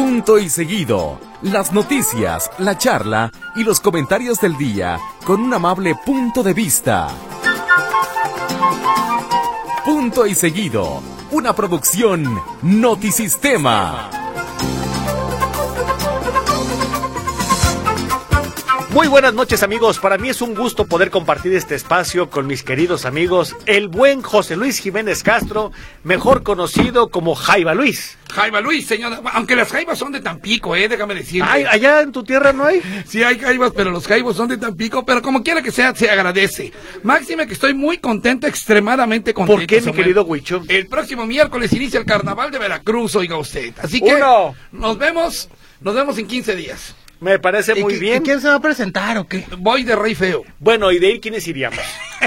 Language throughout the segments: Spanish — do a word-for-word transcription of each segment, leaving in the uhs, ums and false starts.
Punto y seguido. Las noticias, la charla y los comentarios del día con un amable punto de vista. Punto y seguido. Una producción Notisistema. Muy buenas noches, amigos. Para mí es un gusto poder compartir este espacio con mis queridos amigos, el buen José Luis Jiménez Castro, mejor conocido como Jaiba Luis. Jaiba Luis, señora, aunque las jaibas son de Tampico, eh, déjame decirte. Ay, allá en tu tierra no hay. Sí hay jaibas, pero los jaibos son de Tampico, pero como quiera que sea, se agradece. Máxime que estoy muy contento, extremadamente contento. ¿Por qué, mi Samuel? querido Huicho? El próximo miércoles inicia el Carnaval de Veracruz, oiga usted. Así que Uno. nos vemos, nos vemos en quince días. Me parece muy ¿Y, bien. ¿Y quién se va a presentar o qué? Voy de rey feo. Bueno, ¿y de ahí quiénes iríamos?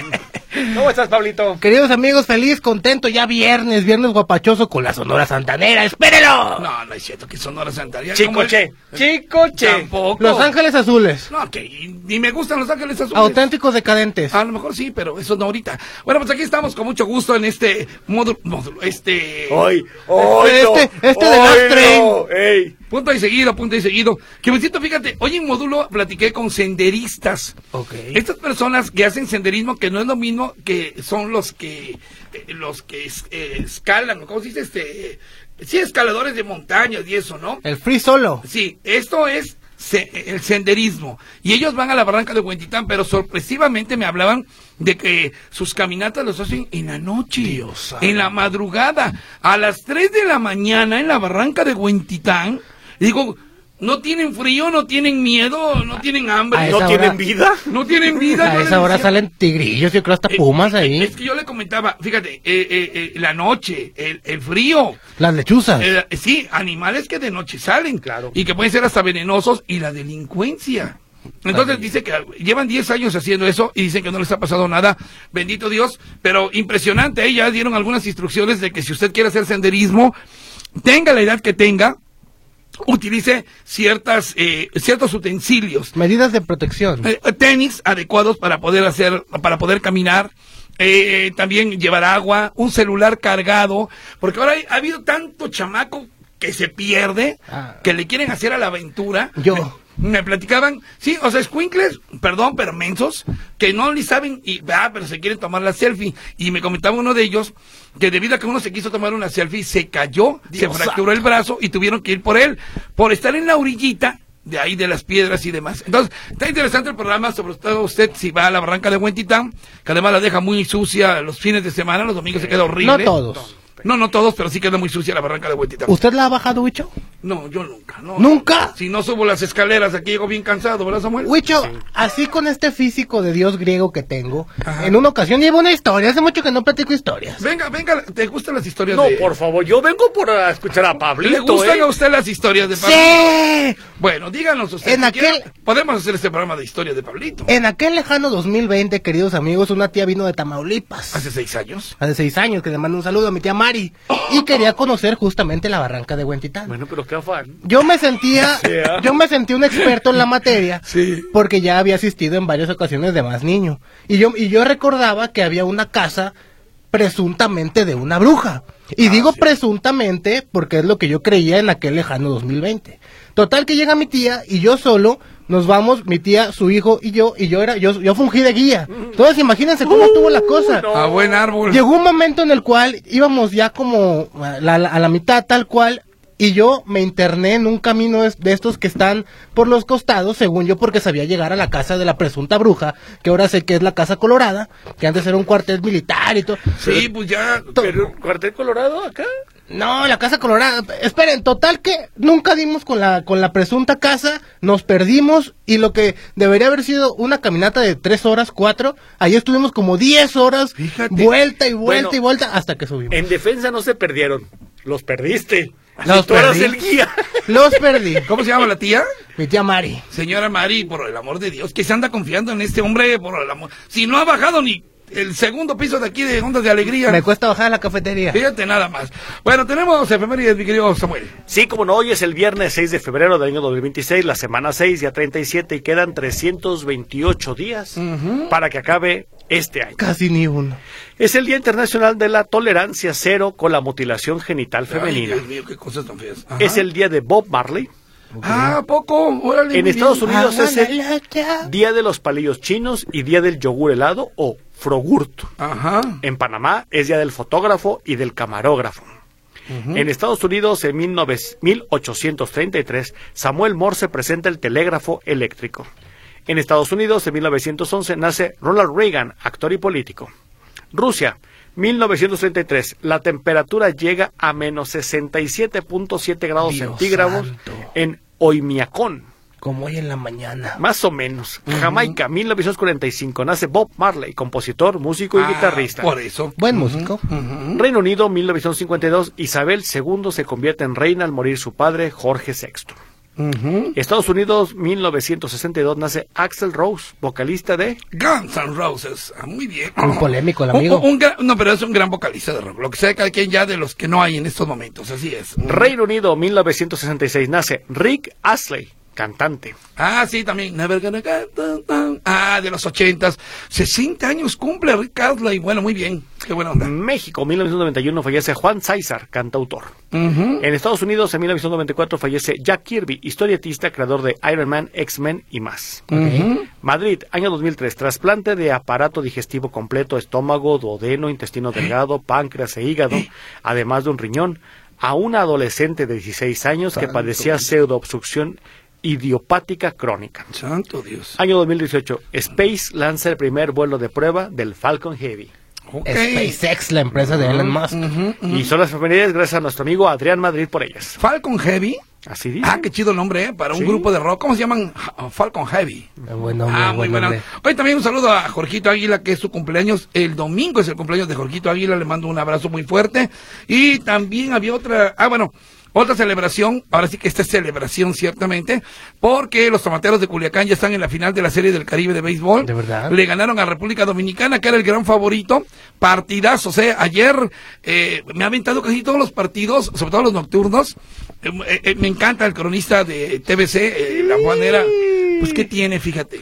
¿Cómo estás, Pablito? Queridos amigos, feliz, contento, ya viernes, viernes guapachoso con la Sonora Santanera, ¡espérenlo! No, no es cierto que Sonora Santanera. Chicoche, Chicoche. Tampoco. Los Ángeles Azules, No, que ni me gustan Los Ángeles Azules. auténticos decadentes. A lo mejor sí, pero eso no ahorita. Bueno, pues aquí estamos con mucho gusto en este módulo, módulo, este... Hoy, hoy Este- este de lastre. Ey. Punto y seguido, punto y seguido. Que me siento, fíjate, hoy en módulo platiqué con senderistas. Ok. Estas personas que hacen senderismo, que no es lo mismo que son los que, eh, los que es- eh, escalan, ¿cómo se dice? Este, sí, escaladores de montañas y eso, ¿no? El free solo. Sí, esto es se- el senderismo. Y ellos van a la barranca de Huentitán, pero sorpresivamente me hablaban de que sus caminatas los hacen en la noche, Dios en la madrugada, a las tres de la mañana en la barranca de Huentitán. Digo, no tienen frío, no tienen miedo, no tienen hambre, A no, esa ¿No tienen hora- vida? no tienen vida. A Yo les esa hora decía- salen tigrillos, yo creo hasta Eh, pumas eh, ahí. Es que yo le comentaba, fíjate, eh, eh, eh, la noche, el, el frío. Las lechuzas. Eh, sí, animales que de noche salen. Claro. Y que pueden ser hasta venenosos. Y la delincuencia. Entonces Ay. dice que llevan diez años haciendo eso y dicen que no les ha pasado nada. Bendito Dios. Pero impresionante. Ahí ya dieron algunas instrucciones de que si usted quiere hacer senderismo, tenga la edad que tenga, utilice ciertas eh, ciertos utensilios. Medidas de protección. Eh, tenis adecuados para poder hacer, para poder caminar. Eh, también llevar agua, un celular cargado, porque ahora hay- ha habido tanto chamaco que se pierde, Ah. que le quieren hacer a la aventura. Yo. Me, me platicaban, sí, o sea, escuincles, perdón, pero mensos, que no ni saben, y, ah, pero se quieren tomar la selfie. Y me comentaba uno de ellos que debido a que uno se quiso tomar una selfie, se cayó, Dios se fracturó el brazo y tuvieron que ir por él, por estar en la orillita de ahí de las piedras y demás. Entonces, está interesante el programa, sobre todo usted si va a la barranca de Huentitán, que además la deja muy sucia los fines de semana, los domingos se queda horrible. No todos. No, no todos, pero sí queda muy sucia la barranca de Huentitán. ¿Usted la ha bajado, Huicho? No, yo nunca, no. ¿Nunca? Si no subo las escaleras, aquí llego bien cansado, ¿verdad, Samuel? Huicho, así con este físico de dios griego que tengo, Ajá. en una ocasión llevo una historia, hace mucho que no platico historias. Venga, venga, ¿te gustan las historias No, de...? por favor, yo vengo por a escuchar a Pablito. ¿Le gustan ¿eh? a usted las historias de Pablito? ¡Sí! Bueno, díganos usted. En si aquel- quiere, podemos hacer este programa de historias de Pablito. En aquel lejano dos mil veinte, queridos amigos, una tía vino de Tamaulipas. Hace seis años. Hace seis años, que le mando un saludo a mi tía Mari. Y quería conocer justamente la barranca de Huentitán. Bueno, pero qué afán. Yo me sentía, Sí, ¿eh? yo me sentí un experto en la materia, Sí. porque ya había asistido en varias ocasiones de más niño. Y yo, y yo recordaba que había una casa presuntamente de una bruja. Y Ah, digo presuntamente porque es lo que yo creía en aquel lejano dos mil veinte. Total que llega mi tía y yo solo, nos vamos, mi tía, su hijo y yo, y yo era, yo, yo fungí de guía. Entonces imagínense cómo estuvo la cosa. no. A buen árbol. Llegó un momento en el cual íbamos ya como a la, a la mitad tal cual, y yo me interné en un camino es- de estos que están por los costados, según yo, porque sabía llegar a la casa de la presunta bruja, que ahora sé que es la Casa Colorada, que antes era un cuartel militar y todo. Sí, pues ya... ¿Pero cuartel colorado acá? No, la Casa Colorada. Esperen, total que nunca dimos con la con la presunta casa, nos perdimos y lo que debería haber sido una caminata de tres horas, cuatro, ahí estuvimos como diez horas, Fíjate. vuelta y vuelta Bueno, y vuelta hasta que subimos. En defensa no se perdieron, los perdiste. Los Si tú eras perdí. el guía. Los perdí. ¿Cómo se llama la tía? Mi tía Mari. Señora Mari, por el amor de Dios, que se anda confiando en este hombre, por el amor... Si no ha bajado ni el segundo piso de aquí de Ondas de Alegría. Me cuesta bajar a la cafetería. Fíjate nada más. Bueno, tenemos efemérides, mi querido Samuel. Sí, como no, hoy es el viernes seis de febrero del año dos mil veintiséis, la semana seis, día treinta y siete, y quedan trescientos veintiocho días uh-huh. para que acabe este año. Casi ni uno. Es el Día Internacional de la Tolerancia Cero con la Mutilación Genital Femenina. Ay, Dios mío, qué cosas tan feas. Ajá. Es el día de Bob Marley. Okay. Ah, ¿poco? Órale, en Estados bien. Unidos ah, es el Día de los Palillos Chinos y Día del Yogur Helado o Frogurt. Ajá. En Panamá es Día del Fotógrafo y del Camarógrafo. Uh-huh. En Estados Unidos, en mil ochocientos treinta y tres, Samuel Morse presenta el telégrafo eléctrico. En Estados Unidos, en mil novecientos once, nace Ronald Reagan, actor y político. Rusia, mil novecientos treinta y tres, la temperatura llega a menos sesenta y siete punto siete grados Dios centígrados santo. En Oymyakon. Como hoy en la mañana. Más o menos. Uh-huh. Jamaica, mil novecientos cuarenta y cinco, nace Bob Marley, compositor, músico y ah, guitarrista. Por eso. Buen uh-huh. músico. Uh-huh. Reino Unido, mil novecientos cincuenta y dos, Isabel segunda se convierte en reina al morir su padre, Jorge sexto. Uh-huh. Estados Unidos, mil novecientos sesenta y dos, nace Axl Rose, vocalista de Guns N' Roses. Ah, muy bien. Un polémico el amigo. Un, un gran, no, pero es un gran vocalista de rock. Lo que sea cada quien ya de los que no hay en estos momentos. Así es. Reino Unido, mil novecientos sesenta y seis, nace Rick Astley, cantante. Ah, sí, también. Never gonna get down. Ah, de los ochentas. sesenta años cumple Rick Astley. Bueno, muy bien. Qué buena onda. México, mil novecientos noventa y uno, fallece Juan César, cantautor. Uh-huh. En Estados Unidos, en mil novecientos noventa y cuatro, fallece Jack Kirby, historietista, creador de Iron Man, X-Men y más. Uh-huh. Madrid, año dos mil tres, trasplante de aparato digestivo completo, estómago, duodeno, intestino delgado, páncreas e hígado, además de un riñón, a una adolescente de dieciséis años que padecía pseudoobstrucción idiopática crónica. Santo Dios. Año dos mil dieciocho, Space lanza el primer vuelo de prueba del Falcon Heavy. Okay. SpaceX, la empresa de Elon Musk. Uh-huh, uh-huh. Y son las efemérides gracias a nuestro amigo Adrián Madrid por ellas. Falcon Heavy. Así dice. Ah, qué chido el nombre, ¿eh? Para un ¿Sí? grupo de rock. ¿Cómo se llaman? Falcon Heavy. Buen nombre, ah, muy buen bueno. Hoy también un saludo a Jorgito Águila, que es su cumpleaños. El domingo es el cumpleaños de Jorgito Águila. Le mando un abrazo muy fuerte. Y también había otra... Ah, bueno... Otra celebración, ahora sí que esta es celebración ciertamente, porque los tomateros de Culiacán ya están en la final de la Serie del Caribe de béisbol. ¿De verdad? Le ganaron a República Dominicana, que era el gran favorito. Partidazos, ¿eh? Ayer eh, me ha aventado casi todos los partidos, sobre todo los nocturnos. Eh, eh, me encanta el cronista de T V C, eh, la manera... Pues, ¿qué tiene? Fíjate.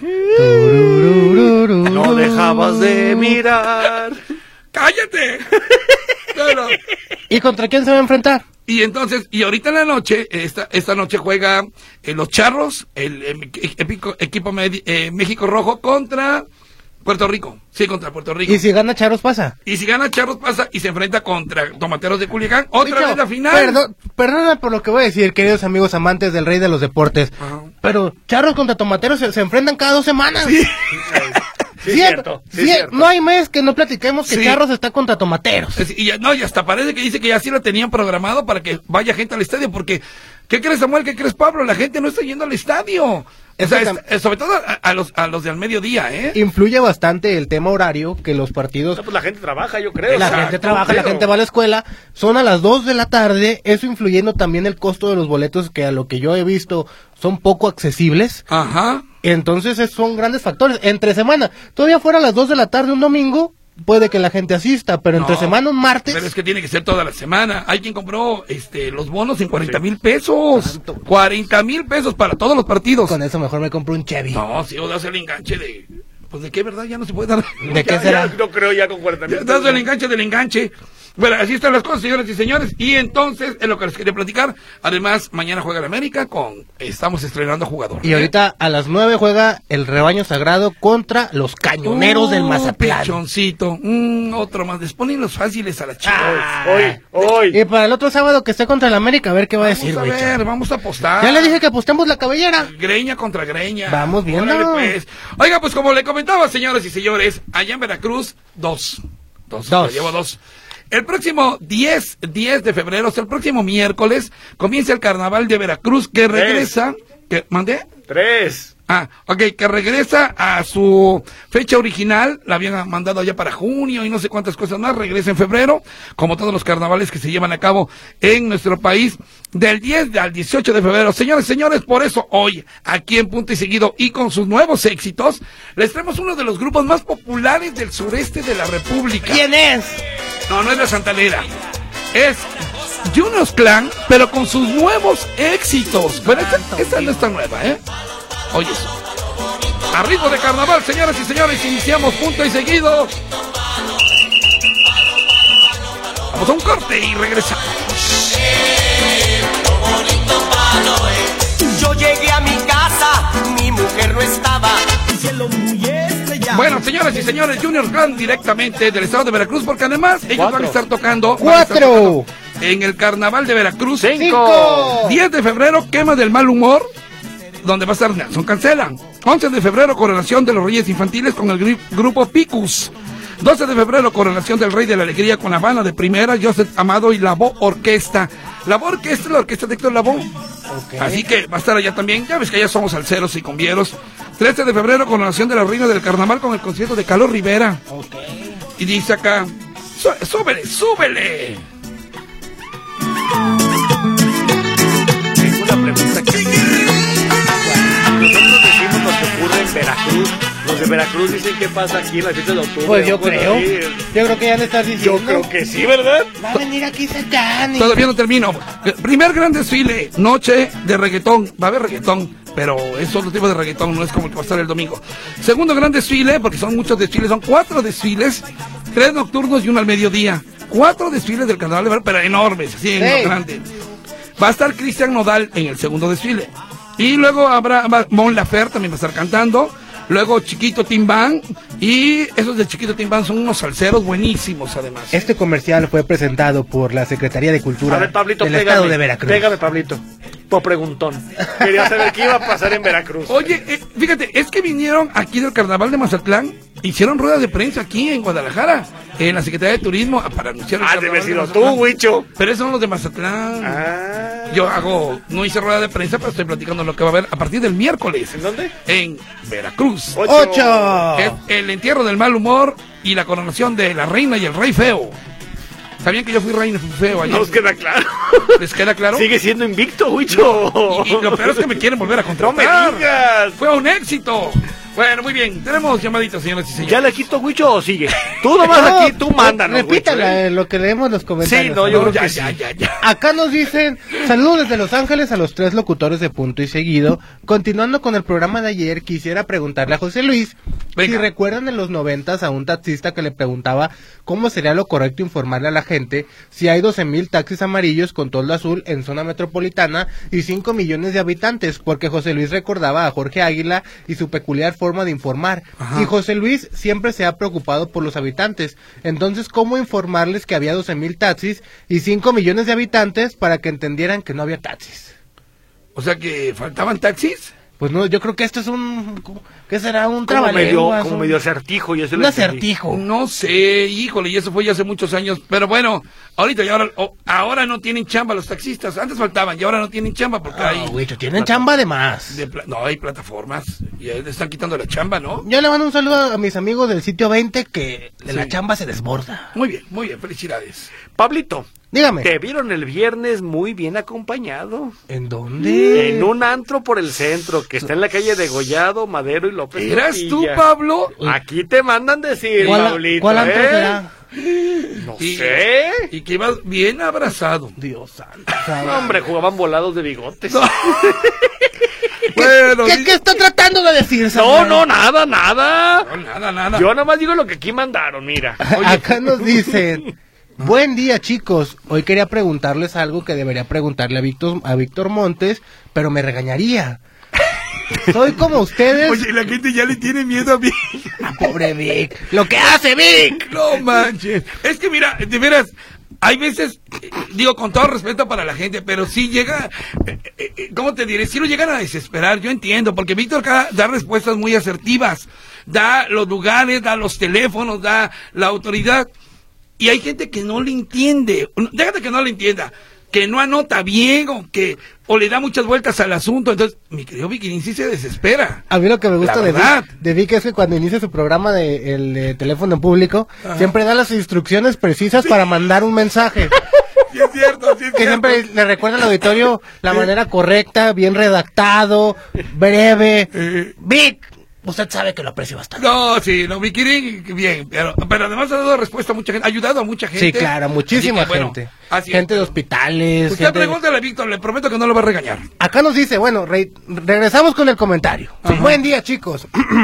No dejabas de mirar. ¡Cállate! Pero... ¿Y contra quién se va a enfrentar? Y entonces, y ahorita en la noche, esta esta noche juega eh, los Charros, el, el, el equipo med, eh, México Rojo contra Puerto Rico. Sí, contra Puerto Rico. ¿Y si gana Charros pasa? Y si gana Charros pasa y se enfrenta contra Tomateros de Culiacán. Otra Dicho, vez la final. Perdón, perdona por lo que voy a decir, queridos amigos amantes del rey de los deportes. Ajá. Pero Charros contra Tomateros se, se enfrentan cada dos semanas. Sí. Sí, cierto, sí, sí, cierto. No hay mes que no platiquemos que sí. Charros está contra Tomateros. Es, y ya, no, y hasta parece que dice que ya sí lo tenían programado para que vaya gente al estadio, porque, ¿qué crees, Samuel? ¿Qué crees, Pablo? La gente no está yendo al estadio. O sea, es, es, sobre todo a, a los a los de al mediodía, ¿eh? Influye bastante el tema horario, que los partidos... No, pues la gente trabaja, yo creo. La o sea, gente trabaja, creo. La gente va a la escuela, son a las dos de la tarde, eso influyendo también el costo de los boletos, que a lo que yo he visto son poco accesibles. Ajá. Entonces son grandes factores. Entre semana, todavía fuera a las dos de la tarde un domingo, puede que la gente asista, pero no, entre semana un martes... Pero es que tiene que ser toda la semana. Hay quien compró este los bonos en cuarenta mil pesos. cuarenta mil pesos para todos los partidos. Con eso mejor me compro un Chevy. No, si o das el enganche de... Pues de qué, ¿verdad? Ya no se puede dar. ¿De qué ya, será? Ya, no creo ya con cuarenta mil. Das el enganche del enganche. Bueno, así están las cosas, señoras y señores. Y entonces, es lo que les quería platicar. Además, mañana juega el América con... Estamos estrenando jugador. Y ahorita a las nueve juega el Rebaño Sagrado contra los Cañoneros uh, del Mazatlán. Pechoncito. Mm, otro más. Les ponen los fáciles a la chica. Ah, hoy, hoy. Y para el otro sábado que esté contra el América, a ver qué va vamos a decir, Vamos a ver, güey, vamos a apostar. Ya le dije que apostemos la cabellera. Greña contra greña. Vamos viendo. Órale, pues. Oiga, pues como le comentaba, señoras y señores, allá en Veracruz, dos. Dos. Dos. Llevo dos. El próximo diez de febrero, o sea, el próximo miércoles, comienza el Carnaval de Veracruz, que regresa... ¿Qué? ¿Mandé? Tres. Ah, ok, que regresa a su fecha original, la habían mandado allá para junio y no sé cuántas cosas más, regresa en febrero, como todos los carnavales que se llevan a cabo en nuestro país, del diez al dieciocho de febrero. Señores, señores, por eso hoy, aquí en Punto y Seguido, y con sus nuevos éxitos, les traemos uno de los grupos más populares del sureste de la República. ¿Quién es? No, no es la Santanera, es Juniors Clan, pero con sus nuevos éxitos. Bueno, esta, esta no está nueva, ¿eh? Oye, eso. A ritmo de carnaval, señoras y señores, iniciamos Punto y Seguido. Vamos a un corte y regresamos. Yo llegué a mi casa, mi mujer no estaba. Bueno, señoras y señores, Juniors Clan directamente del estado de Veracruz, porque además ellos Cuatro. van a estar tocando. Cuatro. van a estar tocando en el carnaval de Veracruz. Cinco. diez de febrero, Quema del Mal Humor, donde va a estar Nelson Cancela. once de febrero, Coronación de los Reyes Infantiles con el gru- grupo Picus. doce de febrero, Coronación del Rey de la Alegría con La Habana de Primera, Joseph Amado y La Bo Orquesta. La Bo Orquesta es la orquesta de Héctor Lavoe. Okay. Así que va a estar allá también. Ya ves que allá somos salseros y cumbieros. trece de febrero, Coronación de la Reina del Carnaval con el concierto de Carlos Rivera. Okay. Y dice acá, "Sú- súbele, súbele". Tengo una pregunta aquí. Nosotros decimos lo que ocurre en Veracruz. Los de Veracruz dicen qué pasa aquí en la fiesta de octubre. Pues yo Bueno, creo. sí. Yo creo que ya le estás Yo diciendo. creo que sí, ¿verdad? Va a venir aquí Satán. y- Todavía no termino. Eh, Primer gran desfile, noche de reggaetón. Va a haber reggaetón, pero es otro tipo de reggaetón, no es como el que va a estar el domingo. Segundo gran desfile, porque son muchos desfiles, son cuatro desfiles, tres nocturnos y uno al mediodía. Cuatro desfiles del carnaval de Veracruz, pero enormes, así en Hey. lo grande. Va a estar Cristian Nodal en el segundo desfile. Y luego habrá va- Mon Laferte también va a estar cantando. Luego Chiquito Timbán. Y esos de Chiquito Timbán son unos salseros buenísimos, además. Este comercial fue presentado por la Secretaría de Cultura A ver, Pablito, del pégame. Estado de Veracruz. Pégame, Pablito. Po preguntón. Quería saber qué iba a pasar en Veracruz. Oye, eh, fíjate, es que vinieron aquí del Carnaval de Mazatlán, hicieron rueda de prensa aquí en Guadalajara, en la Secretaría de Turismo, para anunciar el Ah, Carnaval debe de sido Mazatlán. tú, Huicho. Pero esos son los de Mazatlán. Ah. Yo hago, no hice rueda de prensa, pero estoy platicando lo que va a haber a partir del miércoles. ¿En dónde? En Veracruz. ¡Ocho! Es el entierro del mal humor y la coronación de la reina y el rey feo. ¿Sabían que yo fui reina y fui feo allá? Nos queda claro. ¿Les queda claro? Sigue siendo invicto, Huicho. Y, y lo peor es que me quieren volver a No me contratar. digas. Fue un éxito. Bueno, muy bien. Tenemos llamaditas, señoras y señores. ¿Ya le quito Huicho o sigue? Tú nomás No, aquí, tú mándanos, Repítala, Huicho, ¿eh? eh, lo que leemos los comentarios. Sí, no, yo No, creo ya, que ya, sí. ya, ya. Acá nos dicen, saludos desde Los Ángeles a los tres locutores de Punto y Seguido. Continuando con el programa de ayer, quisiera preguntarle a José Luis Venga. si recuerdan en los noventas a un taxista que le preguntaba cómo sería lo correcto informarle a la gente si hay doce mil taxis amarillos con toldo azul en zona metropolitana y cinco millones de habitantes, porque José Luis recordaba a Jorge Águila y su peculiar forma de informar. Ajá. Y José Luis siempre se ha preocupado por los habitantes. Entonces, ¿cómo informarles que había doce mil taxis y cinco millones de habitantes para que entendieran que no había taxis? O sea que faltaban taxis. Pues no, yo creo que esto es un... ¿Qué será? Un Como medio, trabalenguas. como un- medio acertijo. Y eso Un lo entendí. acertijo. No sé, híjole, y eso fue ya hace muchos años. Pero bueno, ahorita y ahora, o- ahora no tienen chamba los taxistas. Antes faltaban y ahora no tienen chamba porque Ah, hay... güey, tienen chamba de más. de pla- no, hay plataformas. Y le están quitando la chamba, ¿no? Yo le mando un saludo a mis amigos del sitio veinte que de la Sí. chamba se desborda. Muy bien, muy bien, felicidades. Pablito, Dígame. te vieron el viernes muy bien acompañado. ¿En dónde? En un antro por el centro, que está en la calle de Gollado, Madero y López. ¿Eras tú, Tortilla. Pablo? Aquí te mandan decir, ¿Cuál, Pablito, ¿cuál antro ¿eh? será? No Y- sé. Y que ibas bien abrazado. Dios santo. No, hombre, jugaban volados de bigotes. No. No, Bueno, ¿Qué, di- qué está tratando de decir, no, Samuel? nada, nada. No, nada, nada. Yo nada más digo lo que aquí mandaron, mira. Acá nos dicen, buen día chicos, hoy quería preguntarles algo que debería preguntarle a Víctor, a Víctor Montes, pero me regañaría. Soy como ustedes. Oye, la gente ya le tiene miedo a mí. Pobre Vic, lo que hace Vic. No manches. Es que mira, de veras, hay veces, eh, digo con todo respeto para la gente, pero sí llega, eh, eh, eh, ¿cómo te diré? Si lo llegan a desesperar, yo entiendo, porque Víctor acá da respuestas muy asertivas, da los lugares, da los teléfonos, da la autoridad, y hay gente que no le entiende. Déjate que no le entienda. que no anota bien o que o le da muchas vueltas al asunto. Entonces, mi querido Vicky sí se desespera. A mí lo que me gusta La de verdad. Vic, de Vic es que cuando inicia su programa de el de teléfono en público, Ajá. siempre da las instrucciones precisas para mandar un mensaje. Sí es cierto, sí es Que cierto. siempre le recuerda al auditorio la manera correcta, bien redactado, breve. Eh. Vic, usted sabe que lo aprecio bastante. No, sí, no, Vicky bien, pero, pero además ha dado respuesta a mucha gente, ha ayudado a mucha gente. Sí, claro, muchísima Así que, bueno, gente. así es. gente de hospitales. Usted gente de- pregúntale a Víctor, le prometo que no lo va a regañar. Acá nos dice, bueno, re- regresamos con el comentario. Ajá. Buen día, chicos.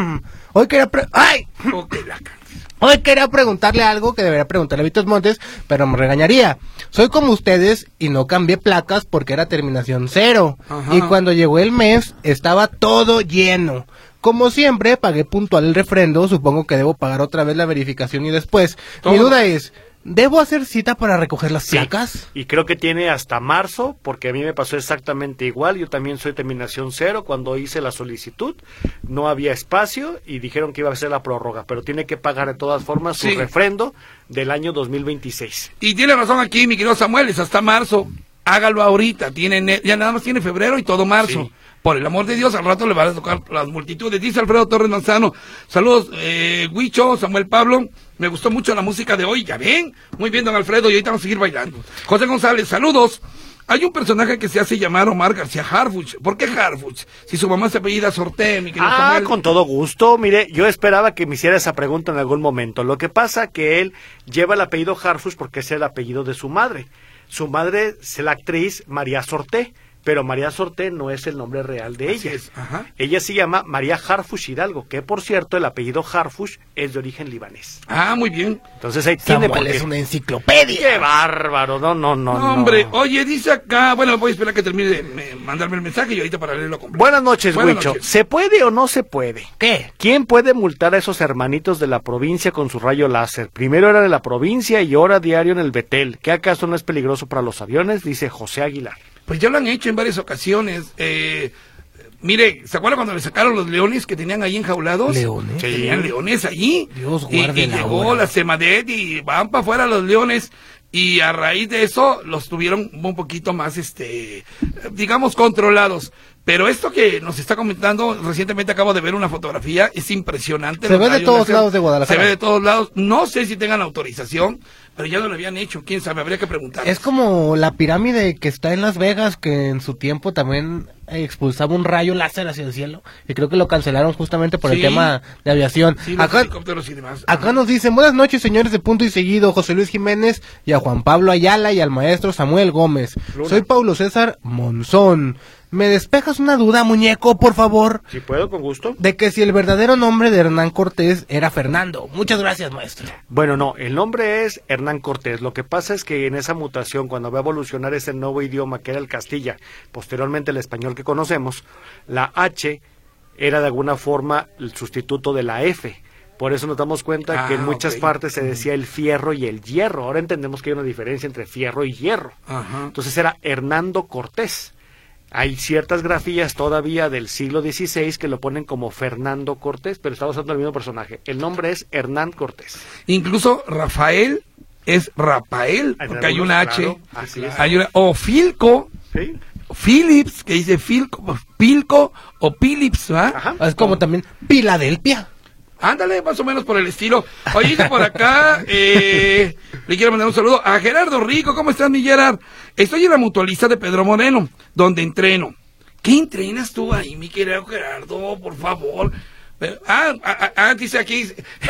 Hoy quería pre- ¡Ay! Ok, la ca- Hoy quería preguntarle algo que debería preguntarle a Víctor Montes, pero me regañaría. Soy como ustedes y no cambié placas porque era terminación cero. Ajá. Y cuando llegó el mes, estaba todo lleno. Como siempre, pagué puntual el refrendo, supongo que debo pagar otra vez la verificación y después. Todo. Mi duda es, ¿debo hacer cita para recoger las Sí, placas? y creo que tiene hasta marzo, porque a mí me pasó exactamente igual. Yo también soy terminación cero. Cuando hice la solicitud, no había espacio y dijeron que iba a ser la prórroga, pero tiene que pagar de todas formas su Sí. refrendo del año dos mil veintiséis. Y tiene razón aquí, mi querido Samuel, es hasta marzo. Hágalo ahorita, tiene ne- ya nada más tiene febrero y todo marzo. Sí. Por el amor de Dios, al rato le van a tocar las multitudes. Dice Alfredo Torres Manzano, saludos, eh, Huicho, Samuel Pablo, me gustó mucho la música de hoy, ¿ya ven? Muy bien, don Alfredo, y ahorita vamos a seguir bailando. José González, saludos. Hay un personaje que se hace llamar Omar García Harfuch. ¿Por qué Harfuch? Si su mamá se apellida Sorté, mi querido Ah, Samuel. con todo gusto. Mire, yo esperaba que me hiciera esa pregunta en algún momento. Lo que pasa que él lleva el apellido Harfuch porque es el apellido de su madre. Su madre es la actriz María Sorté, pero María Sorté no es el nombre real de Así ella. es, ajá. Ella se llama María Harfuch Hidalgo, que por cierto el apellido Harfuch es de origen libanés. Ah, muy bien. Entonces ahí tiene por Samuel qué. es una enciclopedia. ¡Qué bárbaro! No, no, no, no. Hombre, oye, dice acá, bueno, voy a esperar que termine de me- mandarme el mensaje y ahorita para leerlo completo. Buenas noches, Buenas Huicho. noches. ¿Se puede o no se puede? ¿Qué? ¿Quién puede multar a esos hermanitos de la provincia con su rayo láser? Primero era de la provincia y ahora diario en el Betel. ¿Qué acaso no es peligroso para los aviones? Dice José Aguilar. Pues ya lo han hecho en varias ocasiones. Eh, mire, ¿se acuerdan cuando le sacaron los leones que tenían ahí enjaulados? ¿Leones? Sí. Tenían leones allí. Dios y, guarde y la llegó hora. la Semadet y van para afuera los leones. Y a raíz de eso los tuvieron un poquito más, este, digamos, controlados. Pero esto que nos está comentando, recientemente acabo de ver una fotografía, es impresionante. Se los ve de rayos todos láser. lados de Guadalajara. Se ve de todos lados. No sé si tengan autorización, pero ya no lo habían hecho. Quién sabe, habría que preguntar. Es como la pirámide que está en Las Vegas, que en su tiempo también eh, expulsaba un rayo láser hacia el cielo. Y creo que lo cancelaron justamente por Sí. el tema de aviación. Sí, los acá, helicópteros y demás. acá nos dicen, buenas noches señores de Punto y Seguido, José Luis Jiménez y a Juan Pablo Ayala y al maestro Samuel Gómez. Luna. Soy Paulo César Monzón. ¿Me despejas una duda, muñeco, por favor? Si puedo, con gusto. De que si el verdadero nombre de Hernán Cortés era Fernando. Muchas gracias, maestro. Bueno, no, el nombre es Hernán Cortés. Lo que pasa es que en esa mutación, cuando va a evolucionar ese nuevo idioma que era el castilla, posteriormente el español que conocemos, la H era de alguna forma el sustituto de la F. Por eso nos damos cuenta Ah, que en muchas ok. partes se decía el fierro y el hierro. Ahora entendemos que hay una diferencia entre fierro y hierro. Ajá. Entonces era Hernando Cortés. Hay ciertas grafías todavía del siglo dieciséis que lo ponen como Fernando Cortés, pero está usando el mismo personaje. El nombre es Hernán Cortés. Incluso Rafael es Rafael, Hay porque hay algunos, una H. claro, así es. Hay una, o Filco, ¿Sí? Philips, que dice Filco, Pilco o Philips, ¿va? Ajá. Es como también Filadelfia. Ándale, más o menos por el estilo. Oye, dice por acá, eh, le quiero mandar un saludo a Gerardo Rico. ¿Cómo estás, mi Gerard? Estoy en la mutualista de Pedro Moreno, donde entreno. ¿Qué entrenas tú ahí, mi querido Gerardo? Por favor. Eh, Ah, ah, ah, dice aquí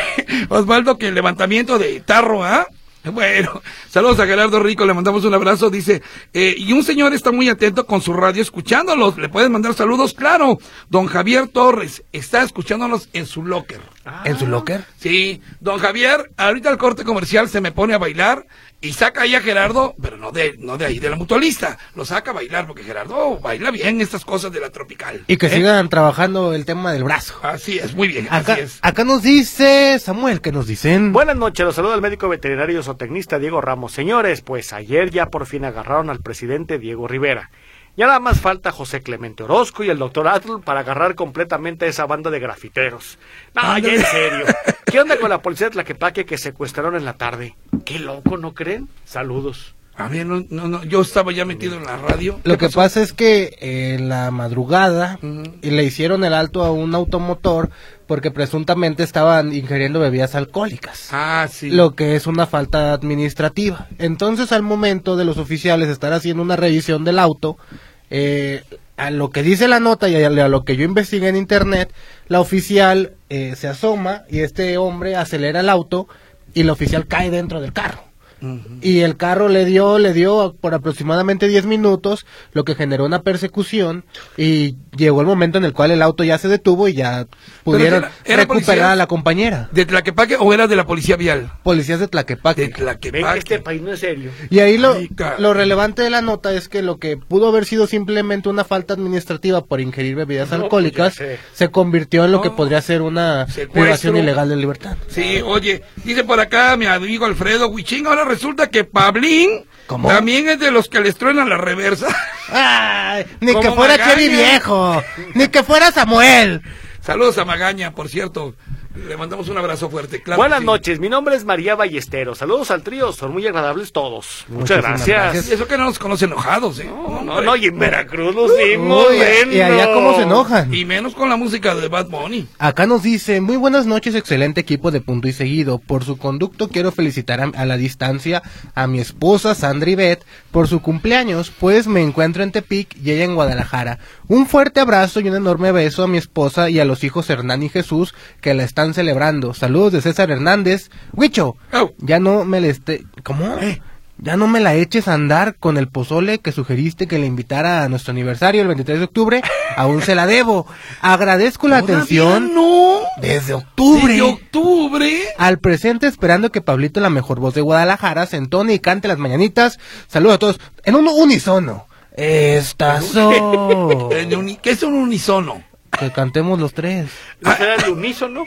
Osvaldo que el levantamiento de tarro, ¿ah? Bueno, saludos a Gerardo Rico, le mandamos un abrazo, dice, eh, y un señor está muy atento con su radio escuchándolos, ¿le pueden mandar saludos? Claro, don Javier Torres está escuchándonos en su locker. ¿En su locker? Sí, don Javier, ahorita el corte comercial se me pone a bailar y saca ahí a Gerardo, pero no de, no de ahí, de la mutualista, lo saca a bailar porque Gerardo baila bien estas cosas de la tropical. Y que ¿eh? sigan trabajando el tema del brazo. Así es, muy bien, Acá, así es. acá nos dice Samuel, ¿qué nos dicen? Buenas noches, los saluda el médico veterinario y zootecnista Diego Ramos. Señores, pues ayer ya por fin agarraron al presidente Diego Rivera. Ya nada más falta José Clemente Orozco y el doctor Atl para agarrar completamente a esa banda de grafiteros. No, ya en serio. ¿Qué onda con la policía de Tlaquepaque que secuestraron en la tarde? Qué loco, ¿no creen? Saludos. A ver, no, no, no, yo estaba ya metido en la radio. Lo que pasó? pasa es que eh, en la madrugada Ujú. y le hicieron el alto a un automotor porque presuntamente estaban ingiriendo bebidas alcohólicas. Ah, sí. Lo que es una falta administrativa. Entonces, al momento de los oficiales estar haciendo una revisión del auto, eh, a lo que dice la nota y a lo que yo investigué en internet, la oficial eh, se asoma y este hombre acelera el auto y la oficial cae dentro del carro. Uh-huh. Y el carro le dio, le dio por aproximadamente diez minutos, lo que generó una persecución y llegó el momento en el cual el auto ya se detuvo y ya pudieron era- era recuperar policía. a la compañera. ¿De Tlaquepaque o era de la policía vial? Policías de Tlaquepaque. De Ven, Tlaquepaque. este país no es serio. Y ahí lo, Ay, cara. lo relevante de la nota es que lo que pudo haber sido simplemente una falta administrativa por ingerir bebidas No, alcohólicas pues ya sé. se convirtió en lo No. que podría ser una Secuestro. privación ilegal de libertad. Sí, oye, dice por acá mi amigo Alfredo Huichín, ahora resulta que Pablín ¿Cómo? también es de los que les truenan la reversa. ¡Ay! Ni Como que fuera Magaña. Chevy viejo, ni que fuera Samuel. Saludos a Magaña, por cierto. Le mandamos un abrazo fuerte. Claro Buenas que sí. noches, mi nombre es María Ballesteros. Saludos al trío, son muy agradables todos. Muchas Muchísimas gracias. gracias. Y eso que no nos conocen enojados, ¿eh? No, no, Hombre. no, y en Veracruz nos dimos Uy, y allá cómo se enojan. Y menos con la música de Bad Bunny. Acá nos dice, muy buenas noches, excelente equipo de Punto y Seguido. Por su conducto quiero felicitar a, a la distancia a mi esposa Sandra Ivette por su cumpleaños, pues me encuentro en Tepic y ella en Guadalajara. Un fuerte abrazo y un enorme beso a mi esposa y a los hijos Hernán y Jesús que la están celebrando. Saludos de César Hernández. Huicho, Oh. ya no me le esté... ¿Cómo? Eh. Ya no me la eches a andar con el pozole que sugeriste que le invitara a nuestro aniversario el veintitrés de octubre. Aún se la debo. Agradezco la Todavía atención no. desde octubre Desde octubre. al presente, esperando que Pablito, la mejor voz de Guadalajara, se entone y cante las mañanitas. Saludos a todos en un unisono. Estas son. En uni- ¿Qué es un unisono? Que cantemos los tres. ¿No será el unísono?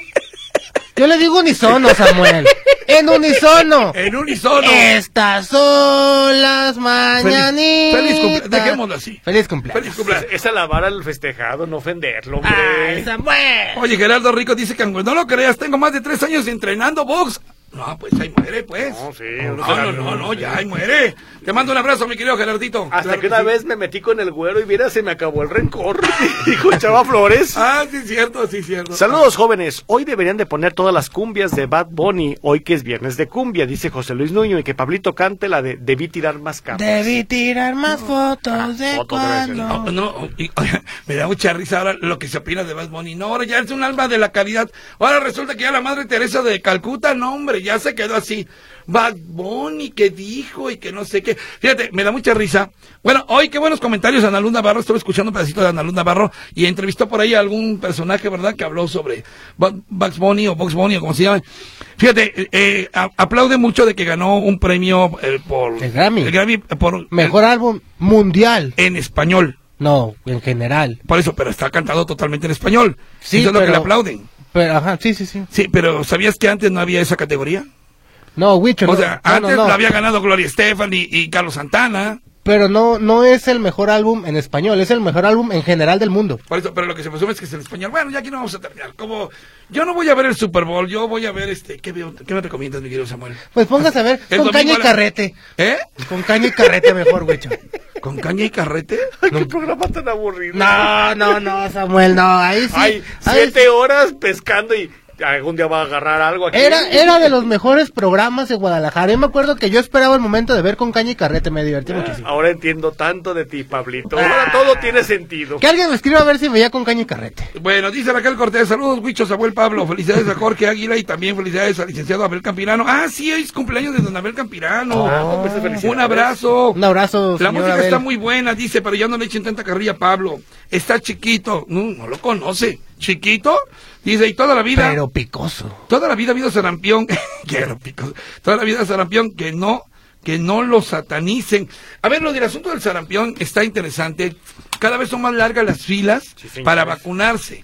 Yo le digo unisono, Samuel. En unisono. En unisono. Estas son las mañanitas. feliz cumple- dejémoslo así. Feliz cumpleaños. Feliz cumpleaños. Es alabar al festejado, no ofenderlo, hombre. Ay, Samuel. Oye, Gerardo Rico dice que aunque no lo creas, tengo más de tres años entrenando box. No, pues ahí muere, pues. No, sí, No, uno no, será- no, no, ya ahí muere. Te mando un abrazo, mi querido Gerardito. Hasta Claro que una sí. vez me metí con el güero y mira, se me acabó el rencor. Dijo Chava Flores. Ah, sí, cierto, sí, cierto. Saludos jóvenes, hoy deberían de poner todas las cumbias de Bad Bunny, hoy que es viernes de cumbia, dice José Luis Nuño, y que Pablito cante la de Debí tirar más capas. Debí tirar más fotos de fotos debe ser. cuando. No, no, y, oye, me da mucha risa ahora lo que se opina de Bad Bunny. No, ahora ya es un alma de la caridad. Ahora resulta que ya la Madre Teresa de Calcuta, no, hombre, ya se quedó así. Bad Bunny, que dijo y que no sé qué. Fíjate, me da mucha risa. Bueno, hoy qué buenos comentarios de Ana Luz Navarro. Estuve escuchando un pedacito de Ana Luz Navarro y entrevistó por ahí a algún personaje, ¿verdad? Que habló sobre Bad- Bugs Bunny o Bugs Bunny o como se llama. Fíjate, eh, eh, a- aplaude mucho de que ganó un premio eh, por... El Grammy. El Grammy por... Mejor álbum mundial. En español. No, en general. Por eso, pero está cantado totalmente en español. Sí, Eso es lo que pero- le aplauden. Pero, ajá, sí, sí, sí. Sí, pero ¿sabías que antes no había esa categoría? No, Huicho, O no, sea, no, no, antes no. la había ganado Gloria Estefan y, y Carlos Santana. Pero no, no es el mejor álbum en español, es el mejor álbum en general del mundo. Por eso, pero lo que se presume es que es en español. Bueno, ya aquí no vamos a terminar. Como yo no voy a ver el Super Bowl, yo voy a ver este. ¿Qué, veo? ¿Qué me recomiendas, mi querido Samuel? Pues póngase a ver, El con domingo caña y a la- carrete. ¿Eh? Con caña y carrete mejor, Huicho. ¿Con caña y carrete? Ay, qué programa tan aburrido. No, no, no, Samuel, no, ahí sí. Ay, ahí siete sí. horas pescando y algún día va a agarrar algo aquí. Era, era de los mejores programas de Guadalajara. Yo me acuerdo que yo esperaba el momento de ver con caña y carrete, me divertí muchísimo. Ahora entiendo tanto de ti, Pablito. Ah. Ahora todo tiene sentido. Que alguien me escriba a ver si veía con caña y carrete. Bueno, dice Raquel Cortés, saludos, Huicho, Samuel Pablo, felicidades a Jorge Águila y también felicidades al licenciado Abel Campirano. Ah, sí, hoy es cumpleaños de don Abel Campirano. Ah, pues, felicidades. Un abrazo. Un abrazo, La señor música Abel. está muy buena, dice, pero ya no le echen tanta carrilla a Pablo. Está chiquito. No, no lo conoce. ¿Chiquito? Dice, y toda la vida... Pero picoso. Toda la vida ha habido sarampión, que era pico- toda la vida sarampión, que no, que no lo satanicen. A ver, lo del asunto del sarampión está interesante. Cada vez son más largas las filas Sí, señores. para vacunarse.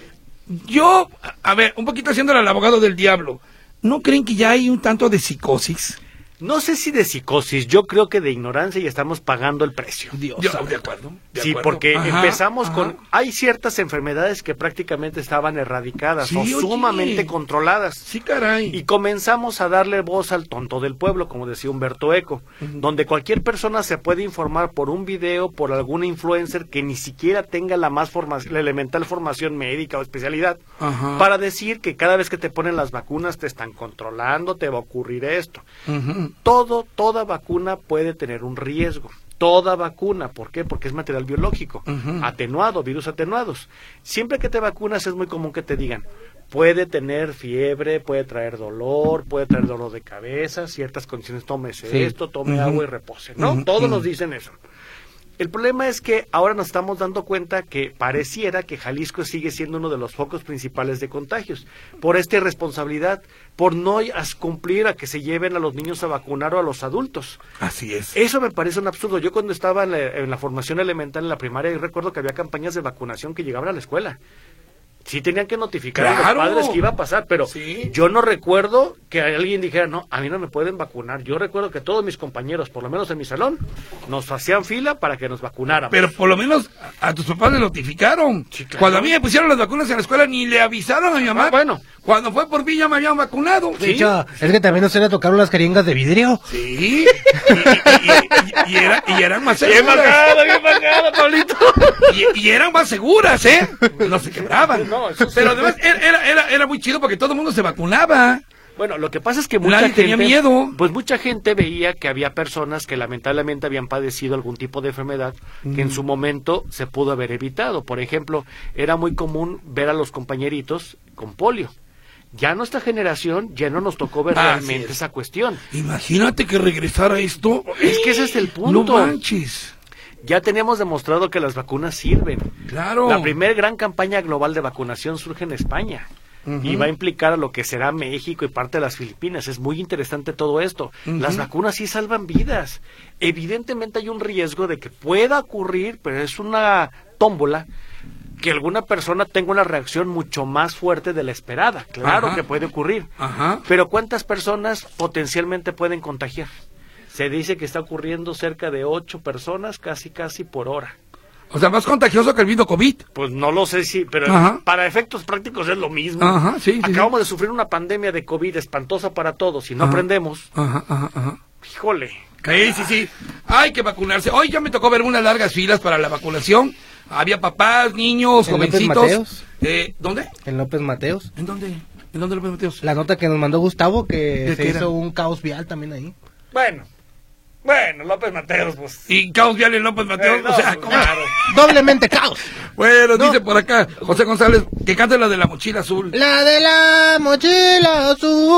Yo, a- a ver, un poquito haciéndole al abogado del diablo, ¿no creen que ya hay un tanto de psicosis? No sé si de psicosis, yo creo que de ignorancia y estamos pagando el precio. Dios, Yo, de acuerdo. De sí, acuerdo. porque Ajá, empezamos ajá. con... Hay ciertas enfermedades que prácticamente estaban erradicadas Sí, o oye. sumamente controladas. Sí, caray. Y comenzamos a darle voz al tonto del pueblo, como decía Humberto Eco, uh-huh. donde cualquier persona se puede informar por un video, por alguna influencer que ni siquiera tenga la más formación, la elemental formación médica o especialidad, uh-huh. para decir que cada vez que te ponen las vacunas te están controlando, te va a ocurrir esto. Uh-huh. Todo, toda vacuna puede tener un riesgo. Toda vacuna, ¿por qué? Porque es material biológico, uh-huh. atenuado, virus atenuados. Siempre que te vacunas es muy común que te digan, puede tener fiebre, puede traer dolor, puede traer dolor de cabeza, ciertas condiciones, tómese sí. esto, tome uh-huh. agua y repose, ¿no? Uh-huh. Todos uh-huh. nos dicen eso. El problema es que ahora nos estamos dando cuenta que pareciera que Jalisco sigue siendo uno de los focos principales de contagios, por esta irresponsabilidad, por no cumplir a que se lleven a los niños a vacunar o a los adultos. Así es. Eso me parece un absurdo. Yo cuando estaba en la, en la formación elemental en la primaria, recuerdo que había campañas de vacunación que llegaban a la escuela. Sí tenían que notificar claro. a los padres que iba a pasar, pero sí. yo no recuerdo que alguien dijera, no, a mí no me pueden vacunar. Yo recuerdo que todos mis compañeros, por lo menos en mi salón, nos hacían fila para que nos vacunáramos. Pero por lo menos a tus papás le notificaron. Sí, claro. Cuando a mí me pusieron las vacunas en la escuela, ni le avisaron a mi mamá. Ah, bueno. Cuando fue por mí ya me habían vacunado. De hecho, sí. es que también nos le tocaron las jeringas de vidrio. Sí. y, y, y, y, era, y eran más seguras. Bien marcado, bien marcado, Pablito. Y, y eran más seguras, ¿eh? No se quebraban. No, eso sí. Pero además era, era, era muy chido porque todo el mundo se vacunaba. Bueno, lo que pasa es que mucha Nadie gente tenía miedo. Pues mucha gente veía que había personas que lamentablemente habían padecido algún tipo de enfermedad mm. que en su momento se pudo haber evitado. Por ejemplo, era muy común ver a los compañeritos con polio. Ya nuestra generación ya no nos tocó ver ah, realmente sí esa cuestión. Imagínate que regresara esto. Es que ese es el punto. No manches. Ya tenemos demostrado que las vacunas sirven. Claro. La primera gran campaña global de vacunación surge en España. Uh-huh. Y va a implicar a lo que será México y parte de las Filipinas. Es muy interesante todo esto. Uh-huh. Las vacunas sí salvan vidas. Evidentemente hay un riesgo de que pueda ocurrir, pero es una tómbola, que alguna persona tenga una reacción mucho más fuerte de la esperada. Claro Ajá. que puede ocurrir. Ajá. Pero ¿cuántas personas potencialmente pueden contagiar? Se dice que está ocurriendo cerca de ocho personas casi casi por hora. O sea, más contagioso que el mismo COVID. Pues no lo sé si, pero Ajá. para efectos prácticos es lo mismo. Ajá, sí, sí, Acabamos sí. de sufrir una pandemia de COVID espantosa para todos. Si no ajá. aprendemos, ajá, ajá, ajá. híjole. Sí, sí, sí. Hay que vacunarse. Hoy ya me tocó ver unas largas filas para la vacunación. Había papás, niños, ¿En jovencitos. López Mateos? Eh, ¿Dónde? En López Mateos. ¿En dónde? ¿En dónde López Mateos? La nota que nos mandó Gustavo, que se hizo era? un caos vial también ahí. Bueno. Bueno, López Mateos, pues. Y caos vial en López Mateos, eh, no, o sea, pues, ¿cómo? claro. Doblemente caos. Bueno, no. dice por acá José González que cante la de la mochila azul. La de la mochila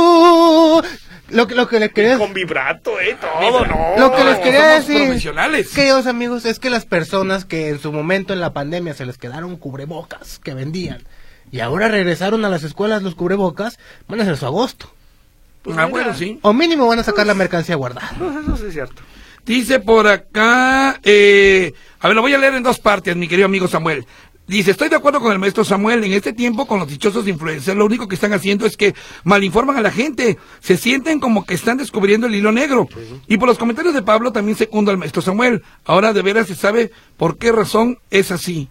azul. Lo que, lo que les quería con vibrato, eh, todo, no. Lo que les quería Somos decir, profesionales. queridos amigos, es que las personas que en su momento en la pandemia se les quedaron cubrebocas que vendían y ahora regresaron a las escuelas los cubrebocas, van a hacer su agosto. Pues ah, bueno, sí. O mínimo van a sacar la mercancía guardada. Pues eso sí es cierto. Dice por acá, eh, a ver, lo voy a leer en dos partes, mi querido amigo Samuel. Dice, estoy de acuerdo con el maestro Samuel, en este tiempo con los dichosos influencers, lo único que están haciendo es que malinforman a la gente, se sienten como que están descubriendo el hilo negro. Uh-huh. Y por los comentarios de Pablo también secundo al maestro Samuel, ahora de veras se sabe por qué razón es así.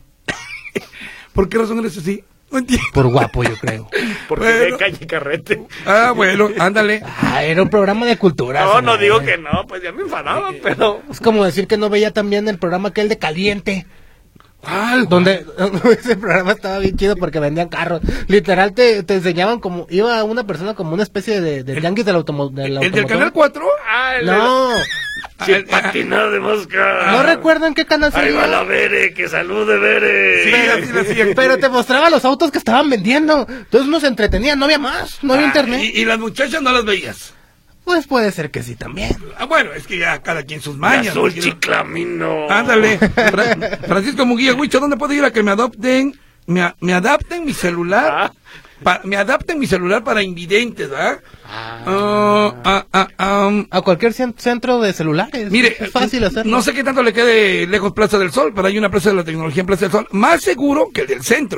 ¿Por qué razón es así? No entiendo. Por guapo, yo creo. Porque bueno. de calle carrete. Ah, bueno, ándale. Ah, era un programa de cultura. No, no señor. digo que no, pues ya me enfadaba, pero... Es como decir que no veía también el programa aquel de Caliente. ¿Cuál? Donde ese programa estaba bien chido porque vendían carros. Literal te, te enseñaban como, iba una persona como una especie de, de tianguis del automóvil. ¿El, ¿El del Canal cuatro? Ah, el no. Sí, el patinado de mosca. No recuerdo en qué canal salía. Ahí va la Bere, que salude Bere. Sí, pero, así la siguen. Pero te mostraba los autos que estaban vendiendo. Entonces uno se entretenía, no había más, no había ah, internet. Y, y las muchachas no las veías. Pues puede ser que sí también. Ah, bueno, es que ya cada quien sus mañas. Azul chiclamino. Ándale. Fra Francisco Muguía Huicho, ¿dónde puedo ir a que me adopten, me, a me adapten mi celular? Ah. Pa me adapten mi celular para invidentes, ¿verdad? Ah. Uh, ah, ah, um, a cualquier centro de celulares. Mire, es fácil hacerlo. No sé qué tanto le quede lejos Plaza del Sol, pero hay una Plaza de la Tecnología en Plaza del Sol, más seguro que el del centro.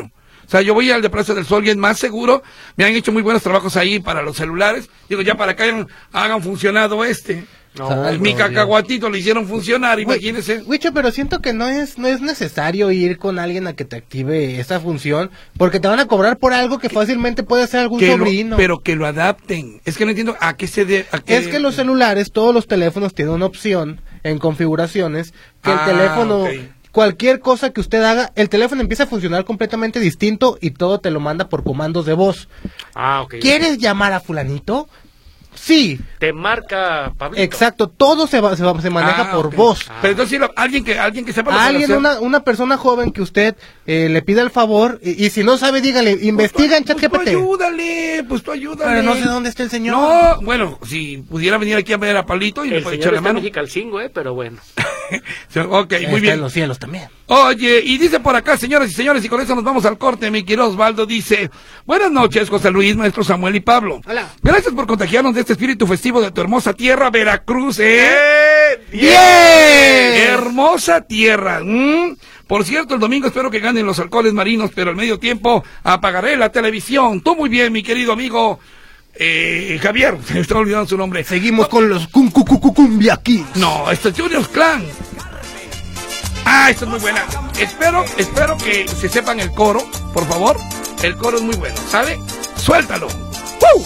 O sea, yo voy al de Plaza del Sol y es más seguro. Me han hecho muy buenos trabajos ahí para los celulares. Digo, ya para que hayan, hagan funcionado este. No, Ay, Mi no, cacahuatito lo hicieron funcionar, imagínese. Wicho, pero siento que no es no es necesario ir con alguien a que te active esa función, porque te van a cobrar por algo que fácilmente puede ser algún Que lo- sobrino. pero que lo adapten. Es que no entiendo a qué se debe. Es que los celulares, todos los teléfonos tienen una opción en configuraciones que Ah, el teléfono, ok. cualquier cosa que usted haga, el teléfono empieza a funcionar completamente distinto y todo te lo manda por comandos de voz. Ah, ok. ¿Quieres llamar a fulanito? Sí, Te marca Pablito. exacto, todo se, va- se, va- se maneja Ah, por ok. voz. Pero entonces sí, lo- alguien que alguien que sepa lo A puede alguien, hacer. una, una persona joven que usted eh, le pida el favor y, y si no sabe, dígale, investiga en Pues tú ChatGPT. ayúdale, pues tú ayúdale. Pero no sé dónde está el señor. No, bueno, si pudiera venir aquí a ver a Pablito y me El puede señor echar la está en mano. Mexicalcingo, eh, pero bueno. Ok, muy Está bien. en los cielos también. Oye, y dice por acá, señoras y señores, y con eso nos vamos al corte, mi querido Osvaldo dice, buenas noches, José Luis, maestro Samuel y Pablo. Hola. Gracias por contagiarnos de este espíritu festivo de tu hermosa tierra, Veracruz, ¿eh? ¡Eh! ¡Bien! Hermosa tierra. ¿m? Por cierto, el domingo espero que ganen los halcones marinos, pero al medio tiempo apagaré la televisión. Tú muy bien, mi querido amigo eh, Javier, se me está olvidando su nombre. Seguimos con los cum, cum, cum, cum, cumbia aquí. No, esto es Junior's Clan. Ah, esta es muy buena. Espero, espero que se sepan el coro, por favor. El coro es muy bueno, ¿sale? Suéltalo. ¡Woo!